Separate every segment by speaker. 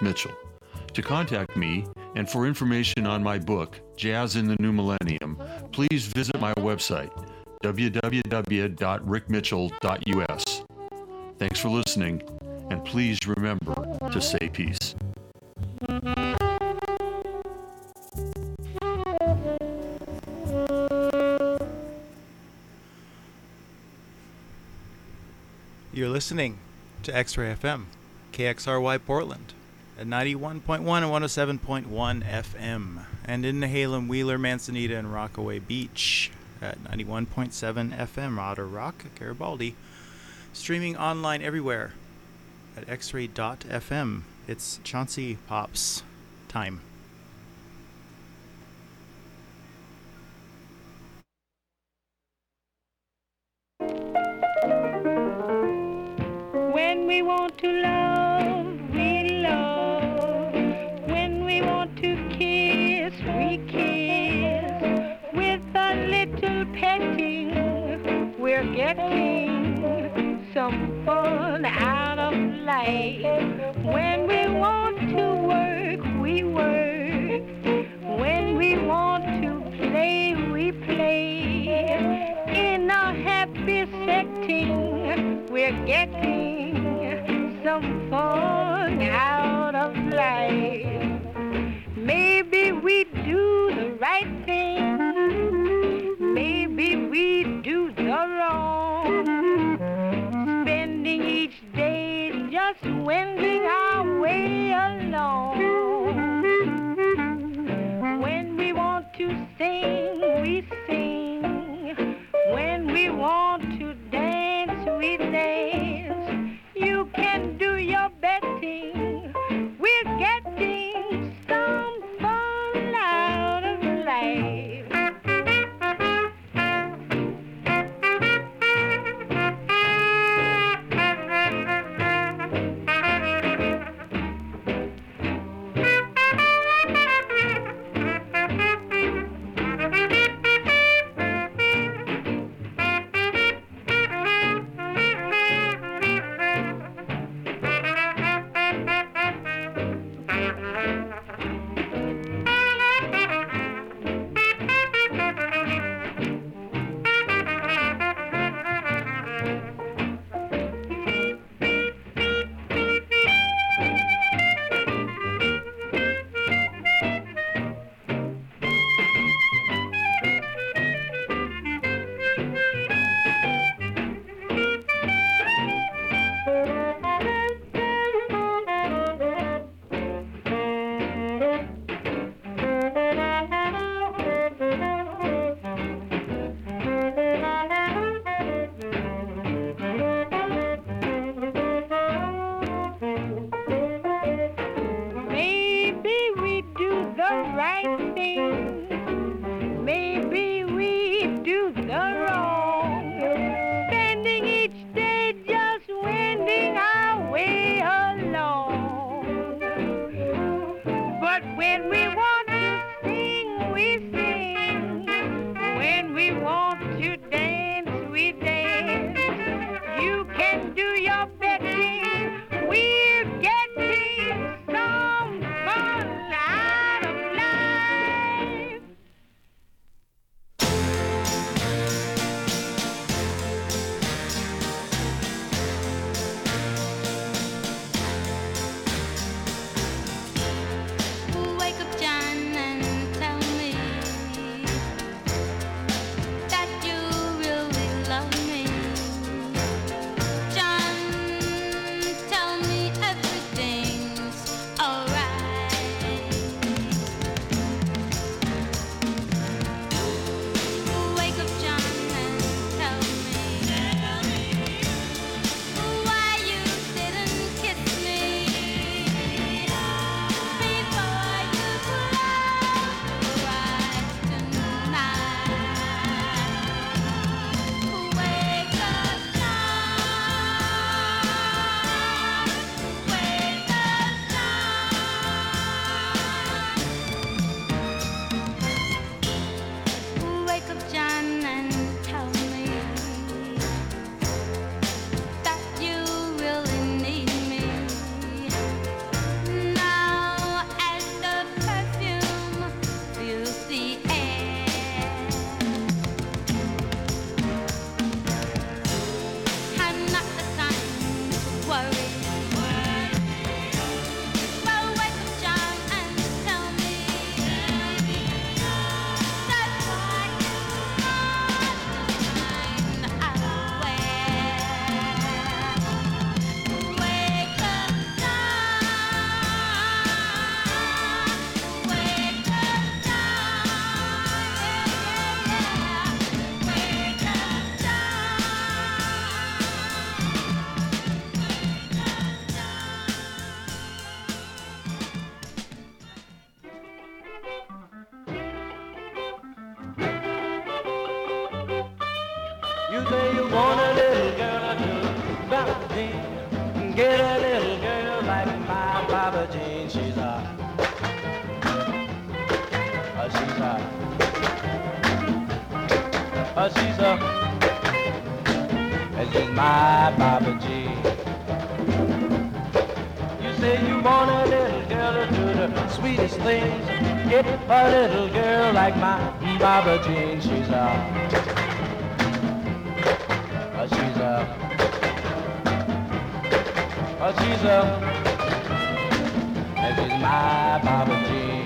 Speaker 1: Rick Mitchell. To contact me and for information on my book, Jazz in the New Millennium, please visit my website, www.rickmitchell.us. Thanks for listening, and please remember to say peace.
Speaker 2: You're listening to X-Ray FM, KXRY Portland, at 91.1 and 107.1 FM, and in Nehalem, Wheeler, Manzanita, and Rockaway Beach at 91.7 FM, Otter Rock, Garibaldi, streaming online everywhere at xray.fm. It's Chauncey Pop's time.
Speaker 3: When we want to love, we love. When we want to kiss, we kiss. With a little petting, we're getting some fun out of life. When we want to work, we work. When we want to play, we play. In a happy setting, we're getting some fun out of life. Maybe we do the right thing. Maybe we do the wrong. Spending each day just wending our way along. When we want to sing, we sing. When we want to dance, we dance. You can do your betting. We're getting some fun out of life.
Speaker 4: Wake up want a little girl to Baba Jean, get a little girl like my Baba Jean. She's a she's my Baba Jean. You say you want a little girl to do the sweetest things. Get a little girl like my Baba Jean. She's my Baba Jean.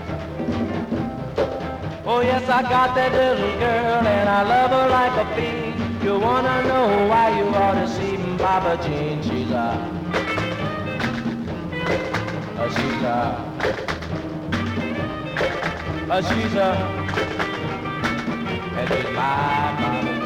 Speaker 4: Oh yes, I got that little girl and I love her like a fiend. You wanna know why, you ought to see Baba Jean. She's my Baba Jean.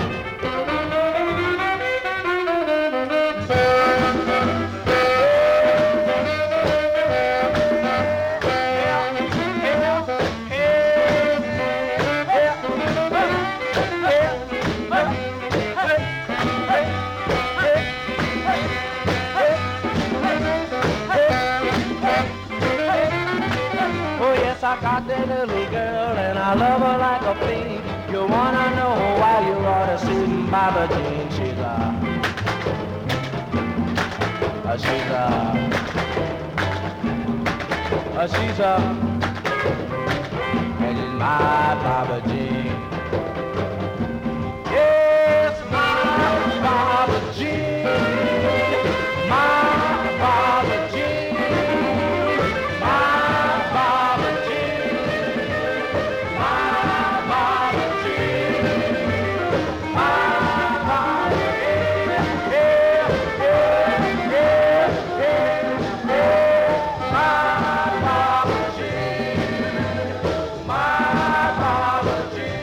Speaker 4: I got that little girl and I love her like a fiend. You wanna know why, you ought to see Baba Jean. She's my Baba Jean. Yes, my Baba Jean. My Baba Jean. Baba Jean.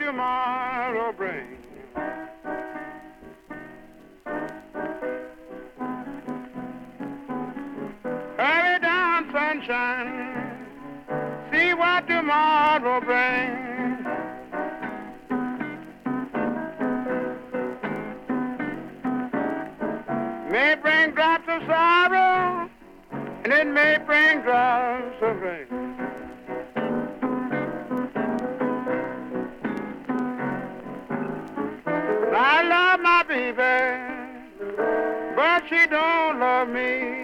Speaker 5: tomorrow brings. Hurry down, sunshine, see what tomorrow brings. May bring drops of sorrow, and it may bring drops of rain. I love my baby, but she don't love me.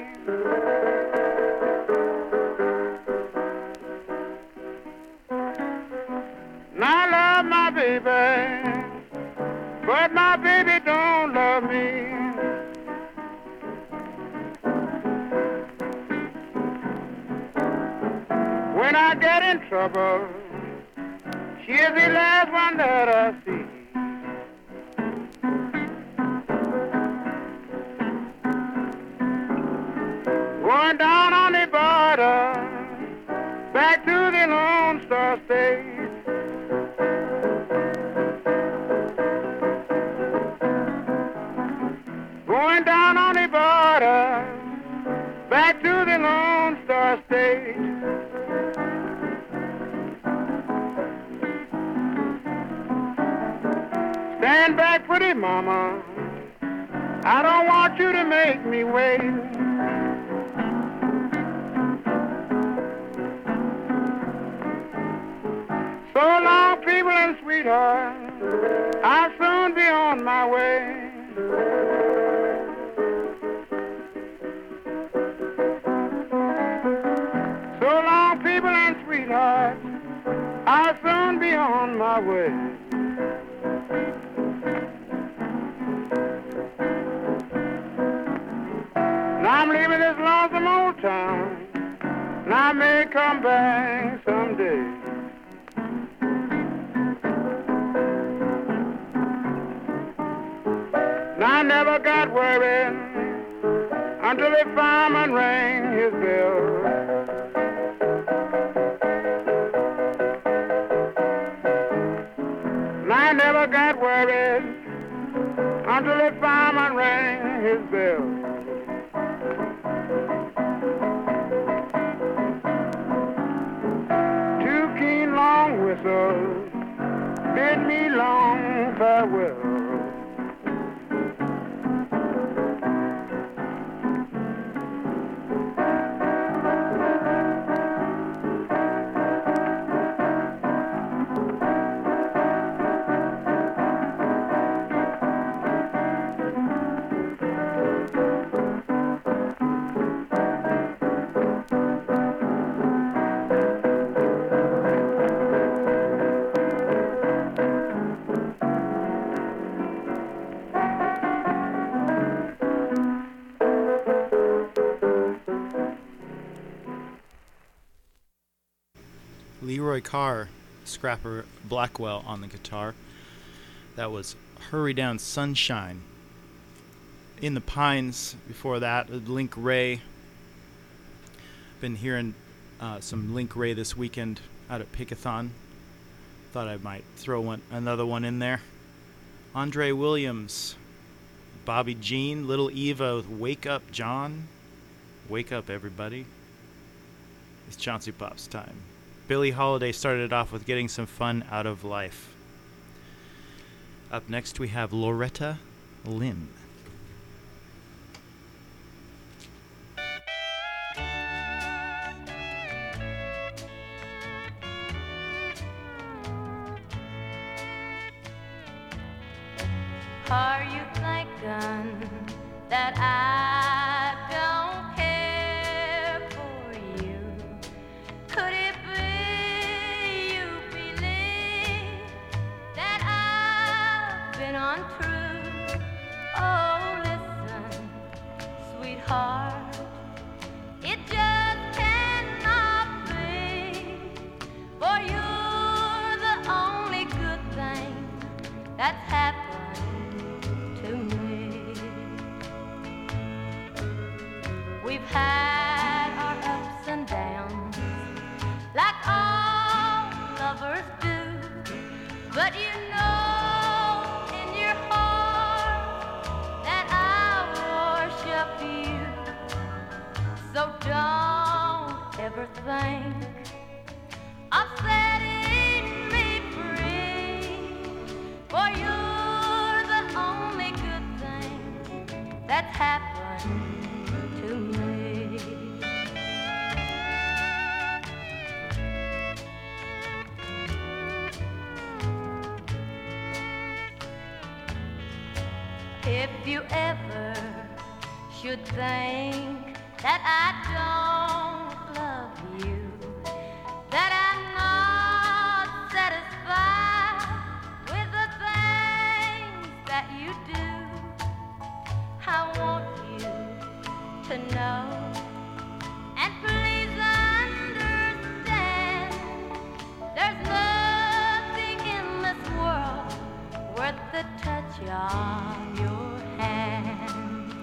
Speaker 5: And I love my baby, but my baby don't love me. When I get in trouble, she is the last one that I see. Going down on the border, back to the Lone Star State. Going down on the border, back to the Lone Star State. Stand back, pretty mama, I don't want you to make me wait. So long, people and sweetheart, I'll soon be on my way. So long, people and sweetheart, I'll soon be on my way. Now I'm leaving this lonesome old town, and I may come back someday. And I never got worried until the fireman rang his bell. And I never got worried until the fireman rang his bell. Two keen long whistles bid me long farewell.
Speaker 2: Leroy Carr, Scrapper Blackwell on the guitar. That was Hurry Down Sunshine. In the Pines, before that, Link Ray. Been hearing some Link Ray this weekend out at Pickathon. Thought I might throw another one in there. Andre Williams, Bobby Jean, Little Eva with Wake Up John. Wake up, everybody. It's Chauncey Pop's time. Billie Holiday started off with Getting Some Fun Out of Life. Up next we have Loretta Lynn.
Speaker 6: Are you thinking that I don't care for you? Could it be you believe that I've been untrue? Oh, listen, sweetheart, it just cannot be, for you're the only good thing that's happened to me. We've had our ups and downs, like all lovers do, but you to me. If you ever should think that I don't love you, that I'm not satisfied with the things that you do, I want you to know, and please understand, there's nothing in this world worth the touch of your hand.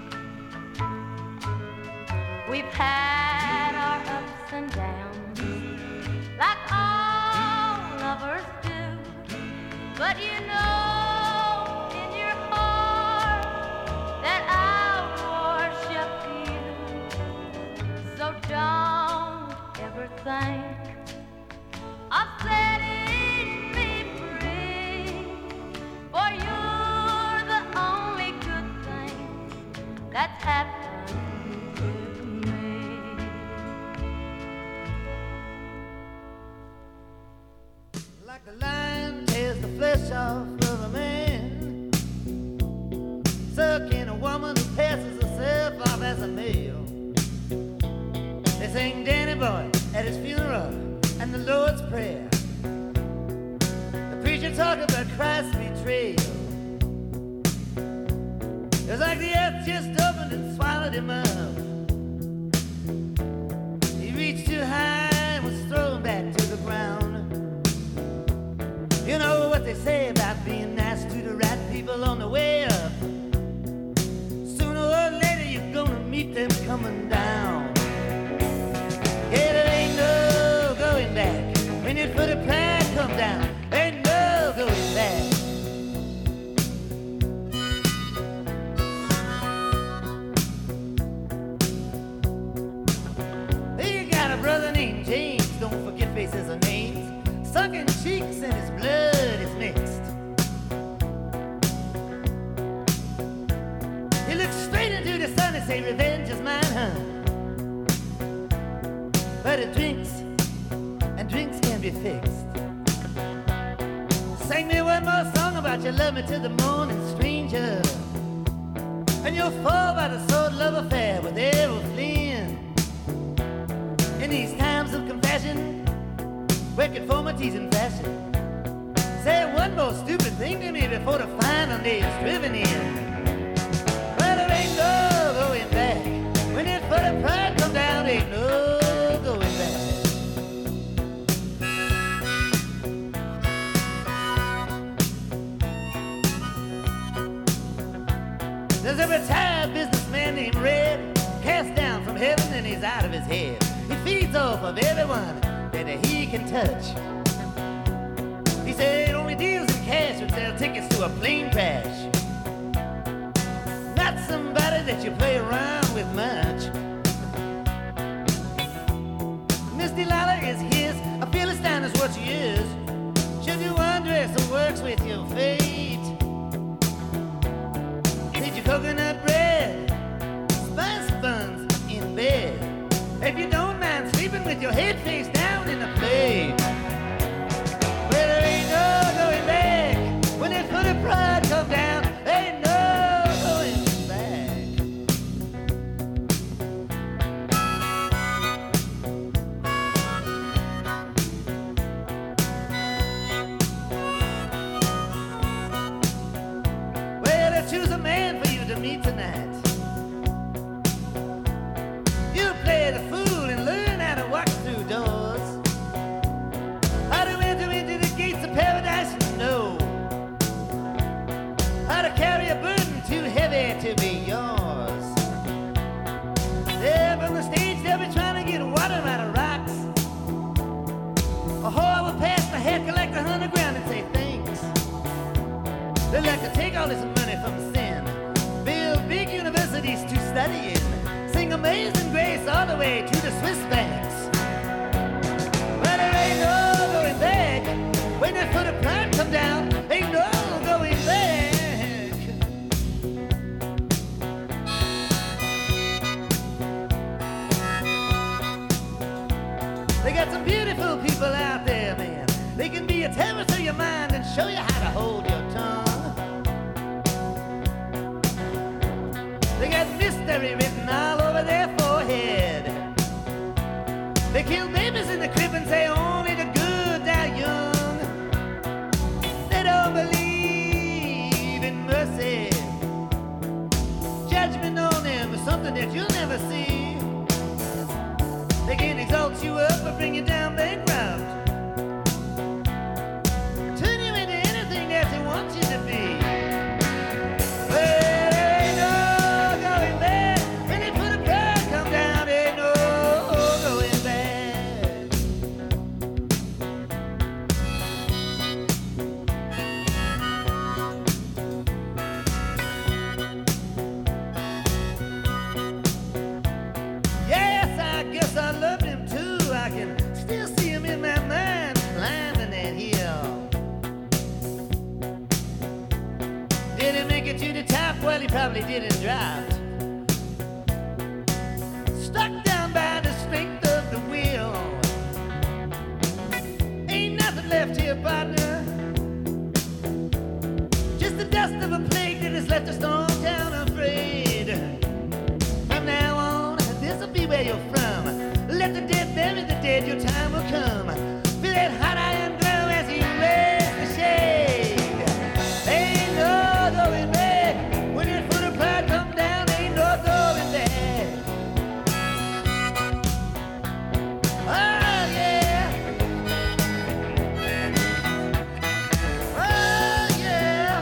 Speaker 6: We've had our ups and downs, like all lovers do, but you know in your heart that I worship you. So don't ever think of setting me free, for you're the only good thing that's happened to me.
Speaker 7: Like the lion tears the flesh off of a man, sucking a woman who passes herself off as a male. They sing Danny Boy at his funeral and the Lord's Prayer. The preacher talk about Christ's betrayal. It's like the earth just opened and swallowed him up. He reached too high and was thrown back to the ground. You know what they say about being nice to the right people on the way up. Sooner or later you're gonna meet them coming down. Yeah, there ain't no going back. When your foot of pride come down, ain't no going back. You got a brother named James, don't forget faces or names. Sucking cheeks and his blood is mixed. He looks straight into the sun and say, revenge is mine, huh? But it drinks, and drinks can be fixed. Sing me one more song about you love me to the morning, stranger. And you'll fall by the sword love affair with Errol Flynn. In these times of compassion, where conformity's in fashion, say one more stupid thing to me before the final day is driven in. Well, there ain't no going back. When that foot of pride come down, ain't no going back. There's a retired businessman named Red, cast down from heaven and he's out of his head. He feeds off of everyone that he can touch. He said only deals in cash would sell tickets to a plane crash. Not somebody that you play around with much. Miss Delilah is his, a Philistine is what she is. Should you undress or works with your fate? Did you coconut bread, spice buns in bed? If you don't mind sleeping with your head face down in the plate. Well, there ain't no going back. When that foot of pride come down, ain't no going back. Well, I choose a man for you to meet tonight. You play the fool and learn how to walk through doors. How to enter into the gates of paradise and know how to carry a burden too heavy to be yours. There from the stage they'll be trying to get water out of rocks. A whore will pass my head collector on the ground and say thanks. They'd like to take all this money from sin, build big universities to study in, sing Amazing Grace all the way to the Swiss banks. Well, there ain't no going back. When that foot of pride come down, ain't no going back. They got some beautiful people out there, man. They can be a terror to your mind and show you how to hold your tongue. They got mystery written all over their forehead. They kill babies in the crib and say only the good die young. They don't believe in mercy. Judgment on them is something that you'll never see. They can exalt you up or bring you down bankrupt. Turn you into anything that they want you to be. Well, there ain't no going back. When they put a bird come down, there ain't no going back. Yes, I guess I loved him too. I can still see him in my mind climbing that hill. Did he make it to the top? Well, he probably didn't drop. Stuck down by the strength of the will. Ain't nothing left here, partner. Just the dust of a plague that has left a stone town afraid. From now on, this'll be where you're from. Let the dead bury the dead, your time will come. Feel that hot iron glow as you raise the shade. Ain't no going back. When your foot of pride come down, ain't no going back. Oh yeah. Oh yeah.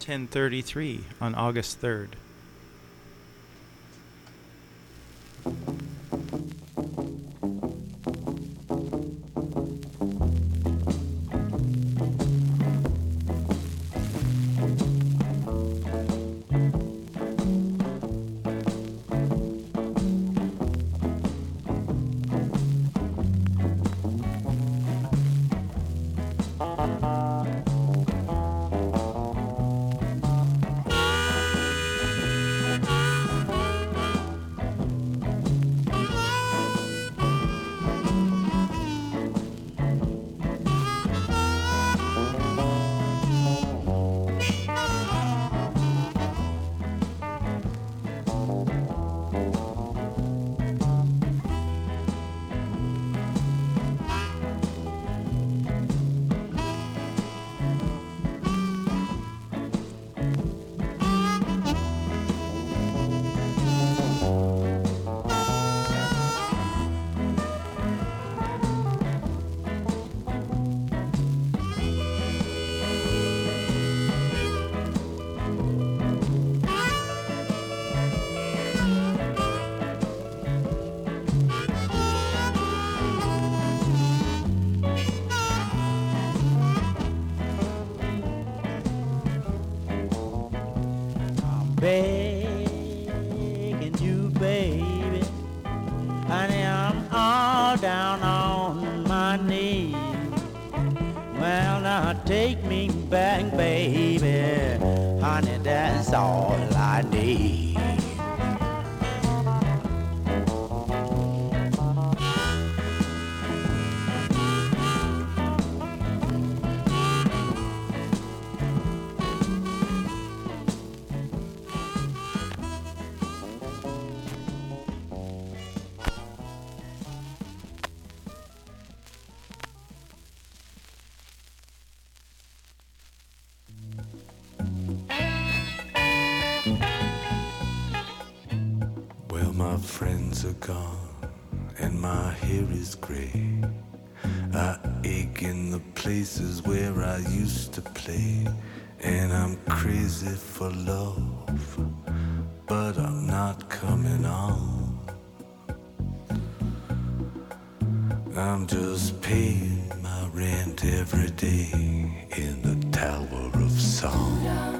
Speaker 2: 10:33 on August 3rd.
Speaker 8: Begging you, baby, honey, I'm all down on my knees. Well, now take me back, baby, honey, that's all I need.
Speaker 9: My friends are gone and my hair is gray. I ache in the places where I used to play. And I'm crazy for love, but I'm not coming on. I'm just paying my rent every day in the Tower of Song.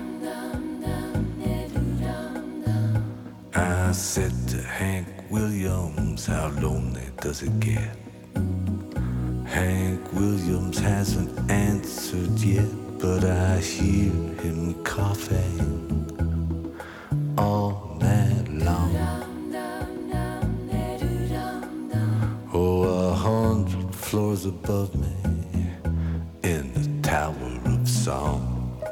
Speaker 9: I said to Hank Williams, how lonely does it get? Hank Williams hasn't answered yet, but I hear him coughing all night long. Oh, 100 floors above me in the Tower of Song.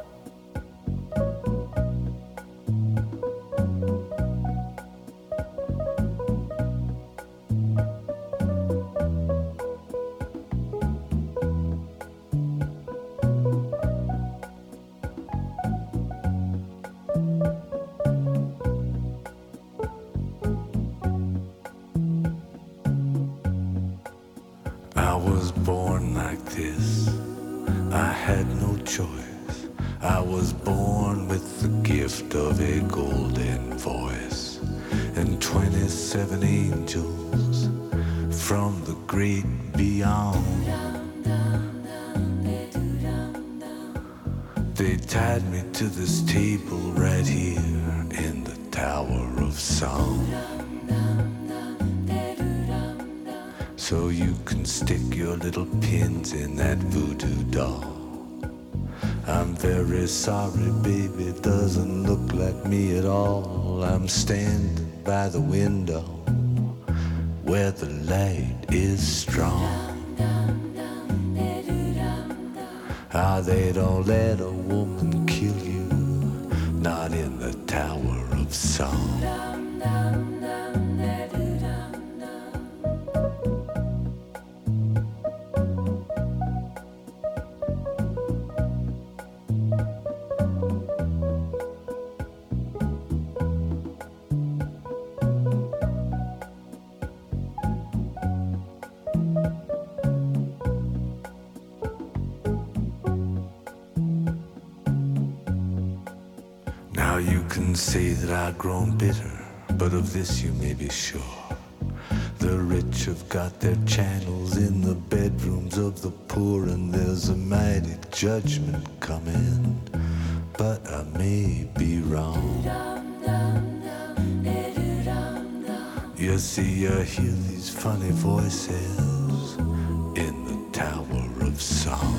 Speaker 9: I was born like this, I had no choice. I was born with the gift of a golden voice, and 27 angels from the great beyond. They tied me to this table right here in the Tower of Song, so you can stick your little pins in that voodoo doll. I'm very sorry, baby, it doesn't look like me at all. I'm standing by the window where the light is strong. Ah, they don't let a woman kill you, not in the Tower of Song. can say that I've grown bitter, but of this you may be sure. The rich have got their channels in the bedrooms of the poor, and there's a mighty judgment coming, but I may be wrong. You see, you hear these funny voices in the Tower of Song.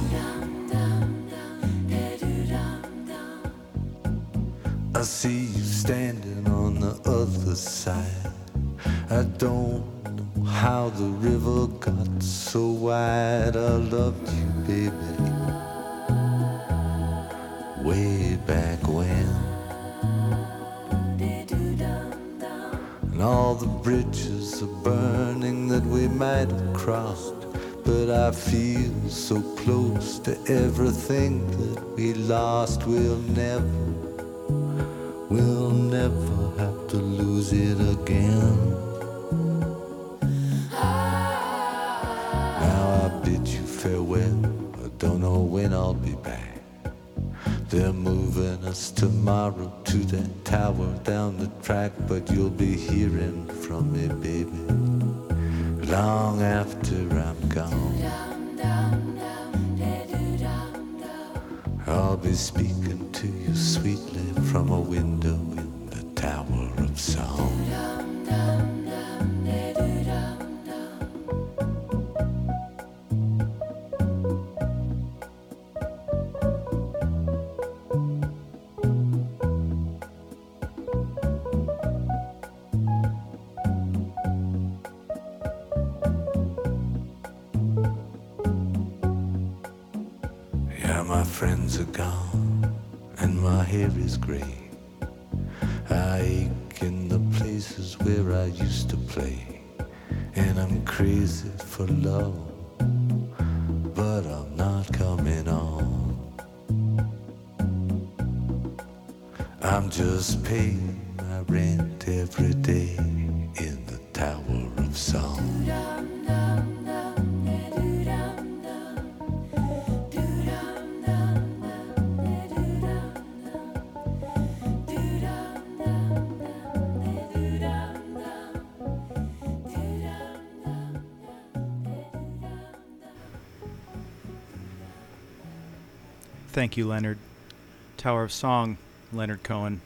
Speaker 9: I see you standing on the other side. I don't know how the river got so wide. I loved you, baby, way back when. And all the bridges are burning that we might have crossed, but I feel so close to everything that we lost. We'll never have to lose it again. Now I bid you farewell, I don't know when I'll be back. They're moving us tomorrow to that tower down the track, but you'll be hearing from me, baby, long after I'm gone. I'll be speaking to you sweetly from a window in the Tower of Song. My friends are gone and my hair is gray. I ache in the places where I used to play, and I'm crazy for love, but I'm not coming on. I'm just paying my rent every day in the Tower of Song.
Speaker 2: Thank you, Leonard. Tower of Song, Leonard Cohen.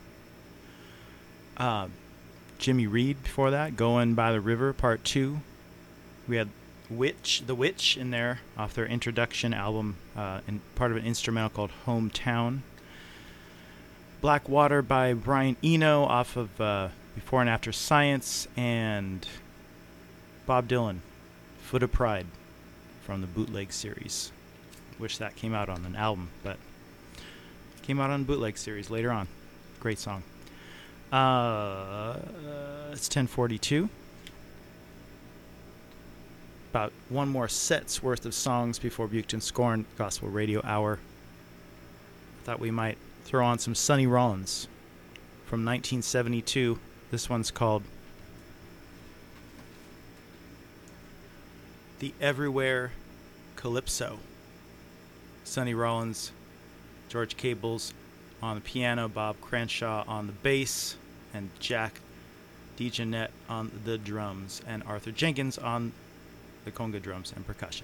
Speaker 2: Jimmy Reed before that, Going by the River, Part 2. We had The Witch in there off their introduction album, and part of an instrumental called Hometown. Black Water by Brian Eno off of Before and After Science, and Bob Dylan, Foot of Pride from the Bootleg series. Wish that came out on an album, but it came out on bootleg series later on. Great song. It's 10:42. About one more set's worth of songs before Buchton Scorn Gospel Radio Hour. Thought we might throw on some Sonny Rollins from 1972. This one's called The Everywhere Calypso. Sonny Rollins, George Cables on the piano, Bob Crenshaw on the bass, and Jack DeJohnette on the drums, and Arthur Jenkins on the conga drums and percussion.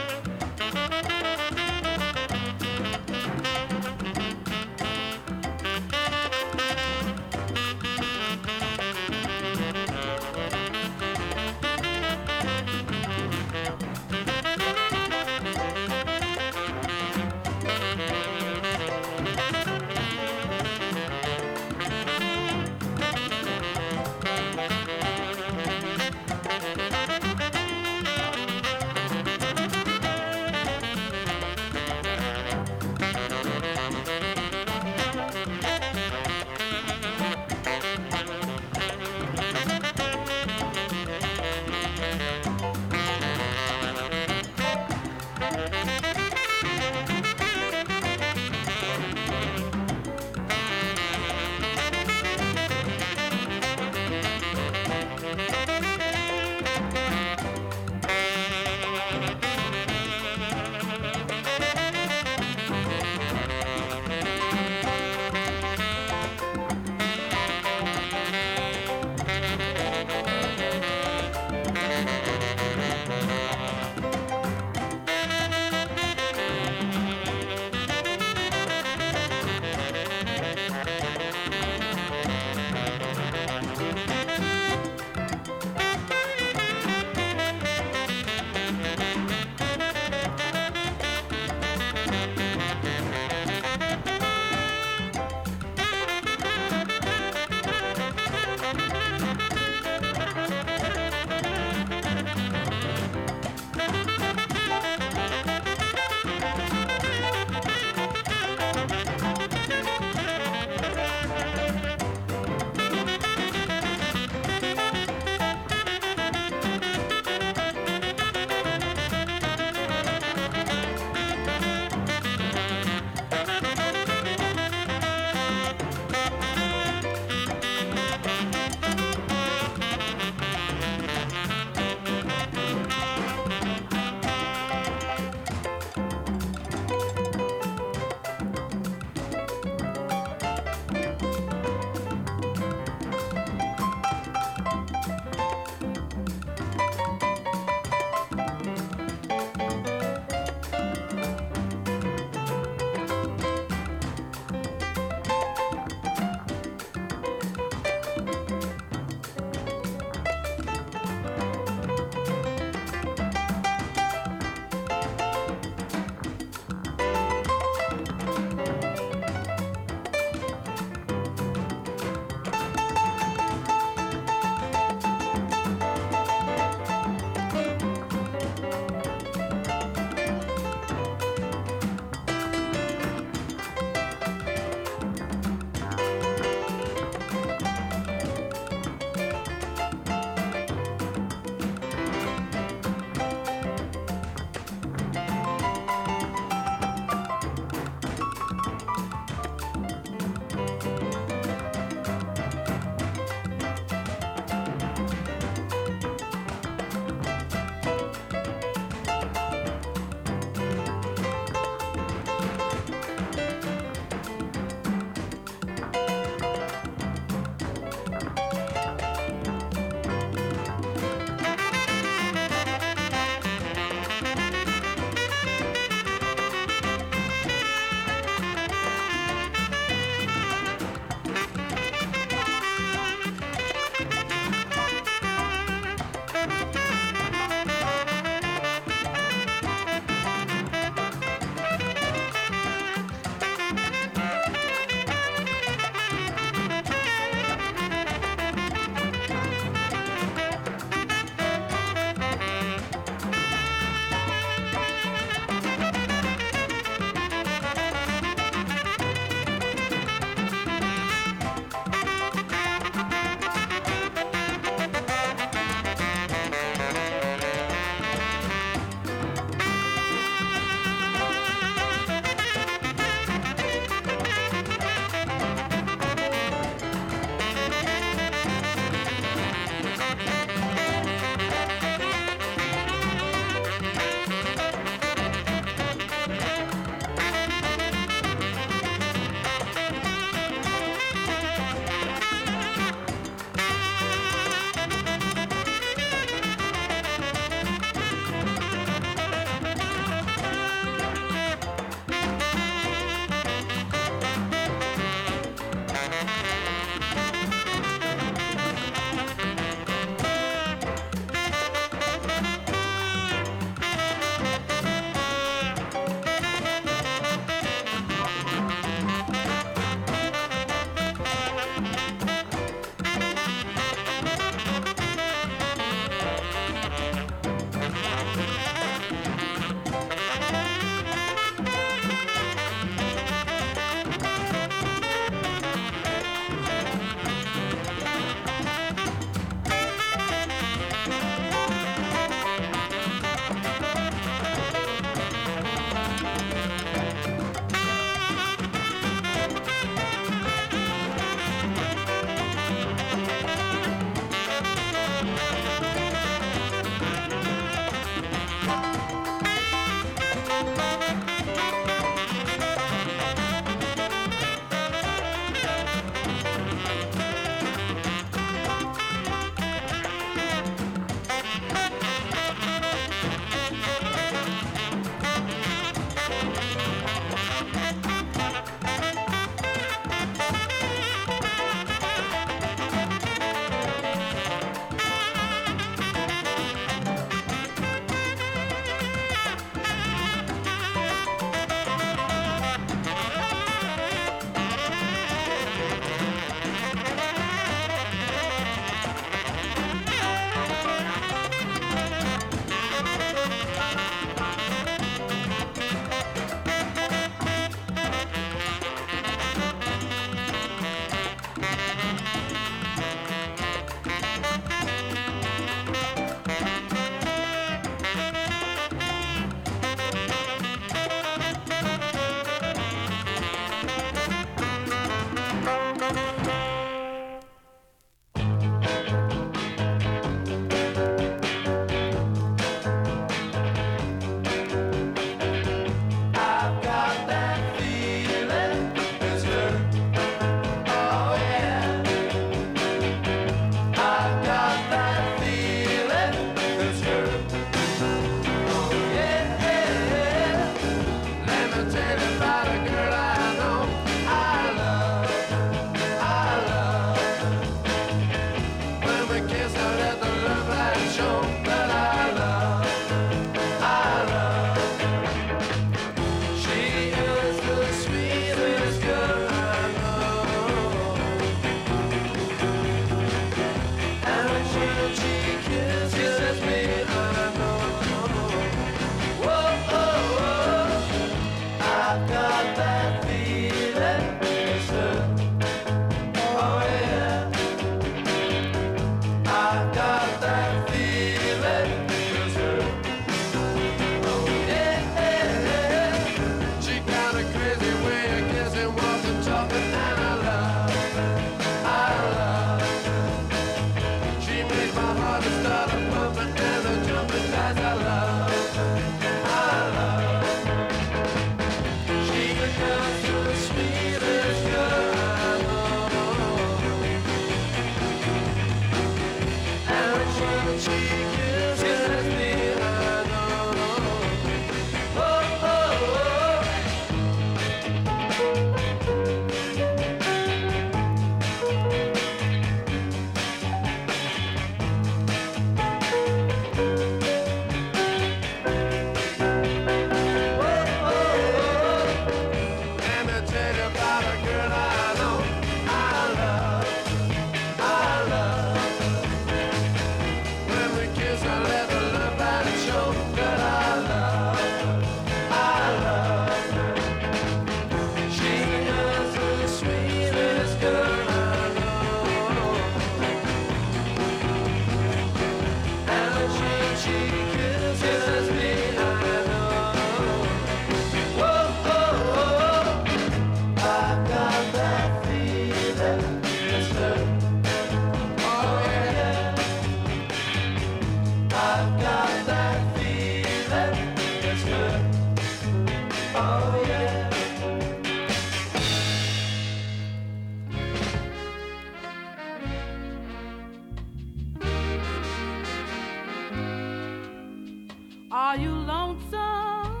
Speaker 10: Are you lonesome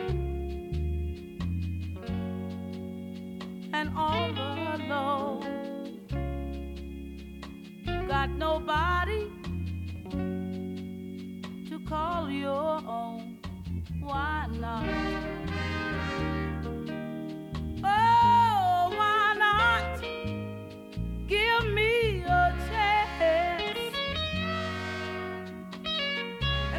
Speaker 10: and all alone? You got nobody to call your own. Why not? Oh, why not give me a chance? And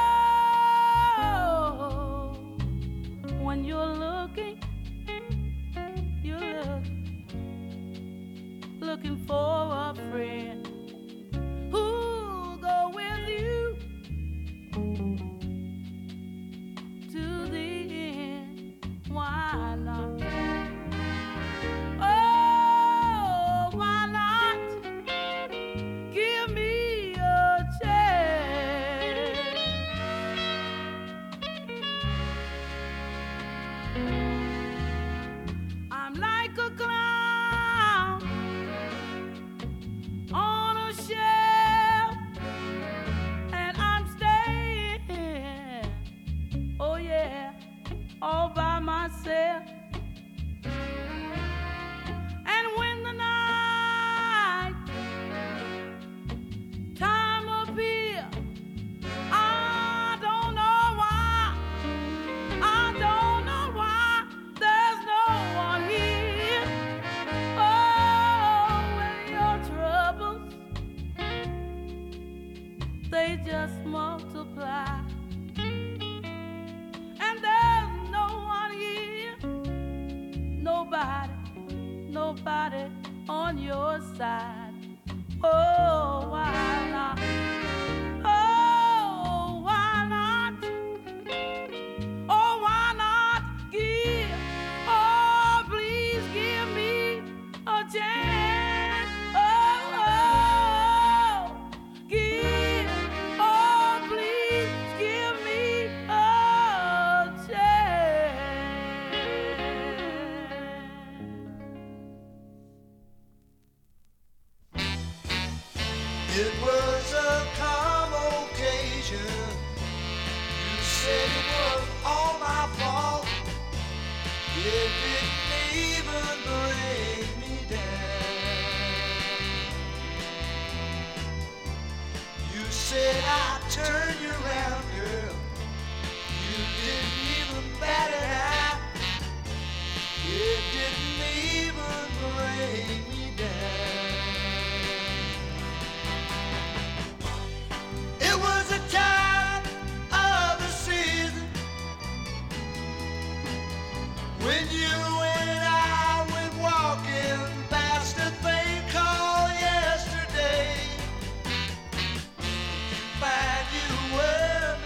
Speaker 10: oh, when you're looking for a friend who'll go with you to the end. Why not? Oh, why not give me a chance? I'm like a clown on a shelf, and I'm staying, oh yeah, all by myself. And when the night time appears, I don't know why, there's no one here. Oh, when your troubles, they just multiply, and there's no one here, nobody on your side. Oh, why not? Oh, why not? Oh, why not give? Oh, please give me a chance. Oh, give. Oh, please give me a chance.
Speaker 11: It was a calm occasion. You said it was all my fault. It didn't even bring me down. You said I'd turn you around, girl. You didn't even bat an eye. It didn't even bring me down. It was a time of the season when you and I went walking past a thing called yesterday. You find you were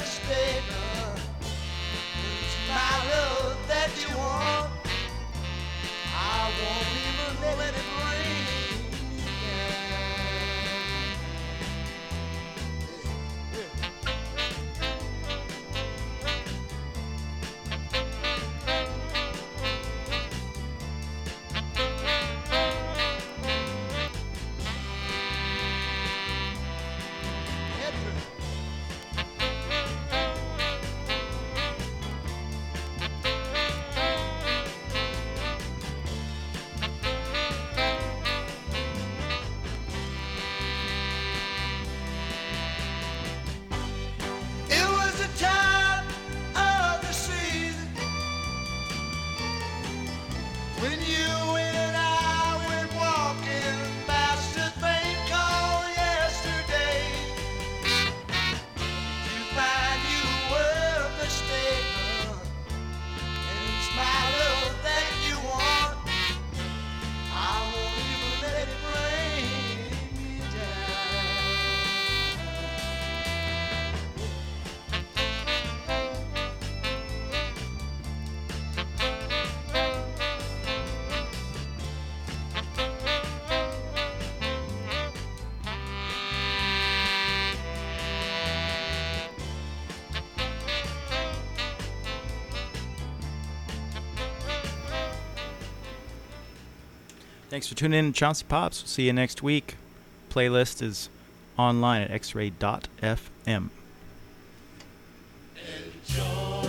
Speaker 2: Thanks for tuning in, Chauncey Pops. We'll see you next week. Playlist is online at xray.fm.
Speaker 11: Enjoy.